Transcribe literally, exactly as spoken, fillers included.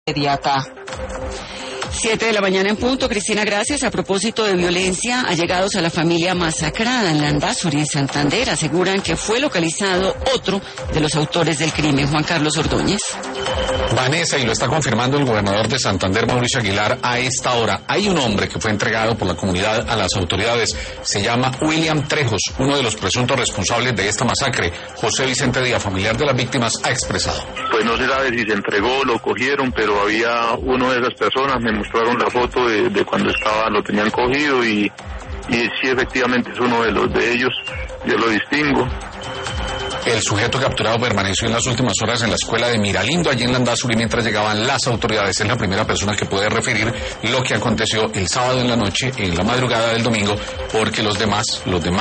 de acá. Siete de la mañana en punto. Cristina, gracias. A propósito de violencia, allegados a la familia masacrada en Landazuri, en Santander, aseguran que fue localizado otro de los autores del crimen. Juan Carlos Ordóñez. Vanessa, y lo está confirmando el gobernador de Santander, Mauricio Aguilar, a esta hora. Hay un hombre que fue entregado por la comunidad a las autoridades. Se llama William Trejos, uno de los presuntos responsables de esta masacre. José Vicente Díaz, familiar de las víctimas, ha expresado. Pues no se sabe si se entregó, lo cogieron, pero había uno de esas personas, me mostraron la foto de, de cuando estaba, lo tenían cogido y, y sí, efectivamente es uno de los de ellos, yo lo distingo. El sujeto capturado permaneció en las últimas horas en la escuela de Miralindo, allí en Landazuri, mientras llegaban las autoridades. Es la primera persona que puede referir lo que aconteció el sábado en la noche, en la madrugada del domingo, porque los demás, los demás